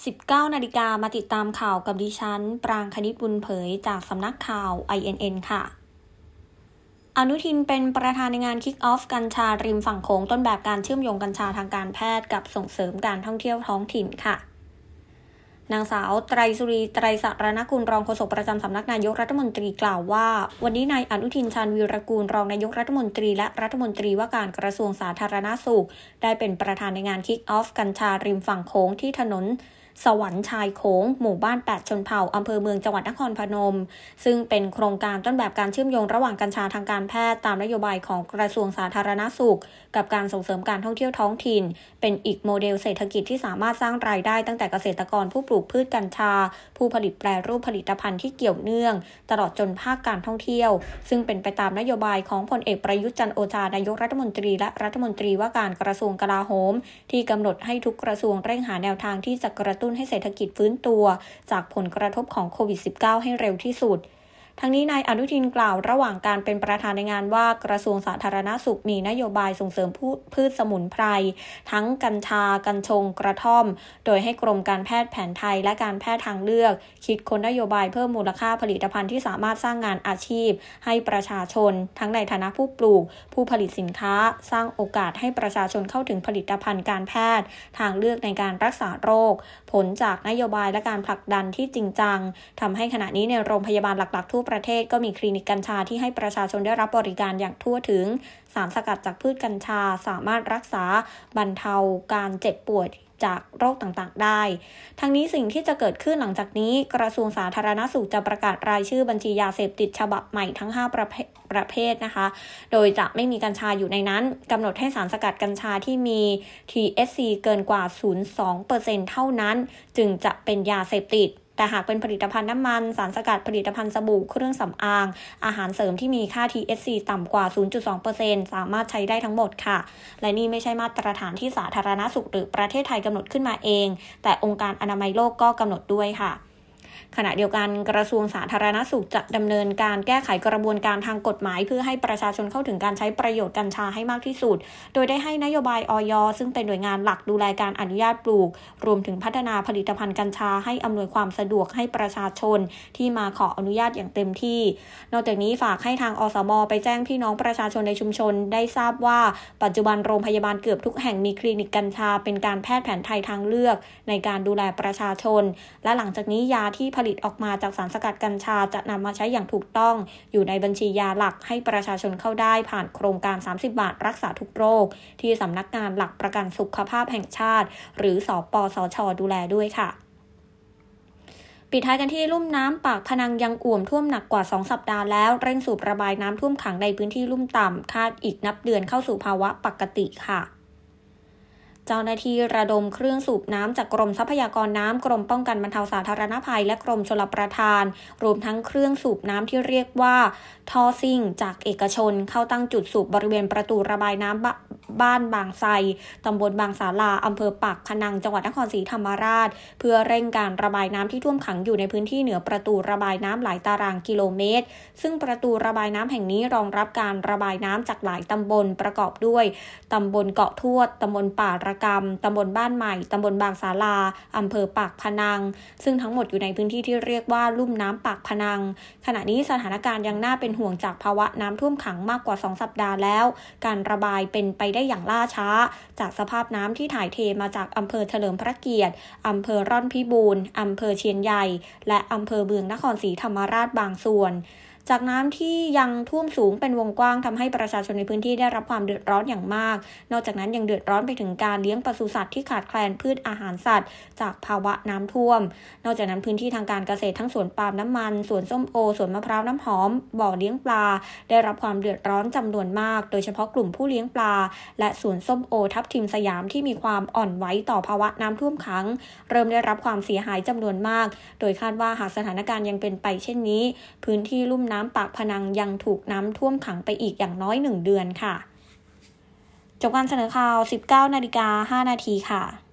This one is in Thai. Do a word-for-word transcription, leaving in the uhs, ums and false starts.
สิบเก้า นาฬิกามาติดตามข่าวกับดิฉันปรางคณิตบุญเผยจากสำนักข่าว ไอ เอ็น เอ็น ค่ะอนุทินเป็นประธานในงานคิกออฟกัญชาริมฝั่งโขงต้นแบบการเชื่อมโยงกัญชาทางการแพทย์กับส่งเสริมการท่องเที่ยวท้องถิ่นค่ะนางสาวไตรสุรีไตรสรณกุลรองโฆษกประจำสำนักนายกรัฐมนตรีกล่าวว่าวันนี้นายอนุทินชาญวีรกูลรองนายกรัฐมนตรีและรัฐมนตรีว่าการกระทรวงสาธารณสุขได้เป็นประธานในงานคิกออฟกัญชาริมฝั่งโขงที่ถนนสวรรค์ชายโขงหมู่บ้านแปดชนเผ่าอำเภอเมืองจังหวัดนครพนมซึ่งเป็นโครงการต้นแบบการเชื่อมโยงระหว่างกัญชาทางการแพทย์ตามนโยบายของกระทรวงสาธารณสุขกับการส่งเสริมการท่องเที่ยวท้องถิ่นเป็นอีกโมเดลเศรษฐกิจที่สามารถสร้างรายได้ตั้งแต่เกษตรกรผู้ปลูกพืชกัญชาผู้ผลิตแปรรูปผลิตภัณฑ์ที่เกี่ยวเนื่องตลอดจนภาคการท่องเที่ยวซึ่งเป็นไปตามนโยบายของพลเอกประยุทธ์จันทร์โอชานายกรัฐมนตรีและรัฐมนตรีว่าการกระทรวงกลาโหมที่กำหนดให้ทุกกระทรวงเร่งหาแนวทางที่จะกระตุ้นให้เศรษฐกิจฟื้นตัวจากผลกระทบของโควิด สิบเก้า ให้เร็วที่สุดทั้งนี้นายอนุทินกล่าวระหว่างการเป็นประธานในงานว่ากระทรวงสาธารณสุขมีนโยบายส่งเสริมพืชสมุนไพรทั้งกัญชากัญชงกระท่อมโดยให้กรมการแพทย์แผนไทยและการแพทย์ทางเลือกคิดค้นนโยบายเพิ่มมูลค่าผลิตภัณฑ์ที่สามารถสร้างงานอาชีพให้ประชาชนทั้งในฐานะผู้ปลูกผู้ผลิตสินค้าสร้างโอกาสให้ประชาชนเข้าถึงผลิตภัณฑ์การแพทย์ทางเลือกในการรักษาโรคผลจากนโยบายและการผลักดันที่จริงจังทำให้ขณะนี้ในโรงพยาบาลหลักๆทั่วประเทศก็มีคลินิกกัญชาที่ให้ประชาชนได้รับบริการอย่างทั่วถึงสารสกัดจากพืชกัญชาสามารถรักษาบรรเทาการเจ็บป่วยจากโรคต่างๆได้ทั้งนี้สิ่งที่จะเกิดขึ้นหลังจากนี้กระทรวงสาธารณสุขจะประกาศรายชื่อบัญชียาเสพติดฉบับใหม่ทั้งห้าประเภทประเภทนะคะโดยจะไม่มีกัญชาอยู่ในนั้นกำหนดให้สารสกัดกัญชาที่มี ที เอช ซี เกินกว่า ศูนย์จุดสองเปอร์เซ็นต์ เท่านั้นจึงจะเป็นยาเสพติดแต่หากเป็นผลิตภัณฑ์น้ำมันสารสกัดผลิตภัณฑ์สบู่เครื่องสำอางอาหารเสริมที่มีค่า ที เอช ซี ต่ำกว่า ศูนย์จุดสองเปอร์เซ็นต์ สามารถใช้ได้ทั้งหมดค่ะและนี่ไม่ใช่มาตรฐานที่สาธารณสุขหรือประเทศไทยกำหนดขึ้นมาเองแต่องค์การอนามัยโลกก็กำหนดด้วยค่ะขณะเดียวกันกระทรวงสาธารณสุขจะดำเนินการแก้ไขกระบวนการทางกฎหมายเพื่อให้ประชาชนเข้าถึงการใช้ประโยชน์กัญชาให้มากที่สุดโดยได้ให้นโยบาย อย ซึ่งเป็นหน่วยงานหลักดูแลการอนุญาตปลูกรวมถึงพัฒนาผลิตภัณฑ์กัญชาให้อำนวยความสะดวกให้ประชาชนที่มาขออนุญาตอย่างเต็มที่นอกจากนี้ฝากให้ทางอสม.ไปแจ้งพี่น้องประชาชนในชุมชนได้ทราบว่าปัจจุบันโรงพยาบาลเกือบทุกแห่งมีคลินิกกัญชาเป็นการแพทย์แผนไทยทางเลือกในการดูแลประชาชนและหลังจากนี้ยาที่ผลิตออกมาจากสารสกัดกัญชาจะนำมาใช้อย่างถูกต้องอยู่ในบัญชียาหลักให้ประชาชนเข้าได้ผ่านโครงการสามสิบบาทรักษาทุกโรคที่สำนักงานหลักประกันสุขภาพแห่งชาติหรือสปสช.ดูแลด้วยค่ะปิดท้ายกันที่ลุ่มน้ำปากพนังยังอ่วมท่วมหนักกว่าสองสัปดาห์แล้วเร่งสูบระบายน้ำท่วมขังในพื้นที่ลุ่มต่ำคาดอีกนับเดือนเข้าสู่ภาวะปกติค่ะเจ้าหน้าที่ระดมเครื่องสูบน้ำจากกรมทรัพยากรน้ำกรมป้องกันบรรเทาสาธารณภัยและกรมชลประทานรวมทั้งเครื่องสูบน้ำที่เรียกว่าท่อซิ่งจากเอกชนเข้าตั้งจุดสูบบริเวณประตูระบายน้ำบ้านบางไทรตำบลบางสาลาอำเภอปากพนังจังหวัดนครศรีธรรมราชเพื่อเร่งการระบายน้ำที่ท่วมขังอยู่ในพื้นที่เหนือประตูระบายน้ำหลายตารางกิโลเมตรซึ่งประตูระบายน้ำแห่งนี้รองรับการระบายน้ำจากหลายตำบลประกอบด้วยตำบลเกาะทวดตำบลป่าระกำตำบลบ้านใหม่ตำบลบางสาลาอำเภอปากพนังซึ่งทั้งหมดอยู่ในพื้นที่ที่เรียกว่าลุ่มน้ำปากพนังขณะนี้สถานการณ์ยังน่าเป็นห่วงจากภาวะน้ำท่วมขังมากกว่าสองสัปดาห์แล้วการระบายเป็นไปได้อย่างล่าช้าจากสภาพน้ำที่ถ่ายเทมาจากอำเภอเฉลิมพระเกียรติอำเภอร่อนพิบูลอำเภอเชียนใหญ่และอำเภอเมืองนครศรีธรรมราชบางส่วนจากน้ำที่ยังท่วมสูงเป็นวงกว้างทำให้ประชาชนในพื้นที่ได้รับความเดือดร้อนอย่างมากนอกจากนั้นยังเดือดร้อนไปถึงการเลี้ยงปศุสัตว์ที่ขาดแคลนพืชอาหารสัตว์จากภาวะน้ำท่วมนอกจากนั้นพื้นที่ทางการเกษตรทั้งสวนปาล์มน้ำมันสวนส้มโอสวนมะพร้าวน้ำหอมบ่อเลี้ยงปลาได้รับความเดือดร้อนจำนวนมากโดยเฉพาะกลุ่มผู้เลี้ยงปลาและสวนส้มโอทับทิมสยามที่มีความอ่อนไหวต่อภาวะน้ำท่วมขังเริ่มได้รับความเสียหายจำนวนมากโดยคาดว่าหากสถานการณ์ยังเป็นไปเช่นนี้พื้นที่ลุ่มน้ำปากพนังยังถูกน้ำท่วมขังไปอีกอย่างน้อยหนึ่งเดือนค่ะจบการเสนอข่าว สิบเก้า นาฬิกา ห้า นาทีค่ะ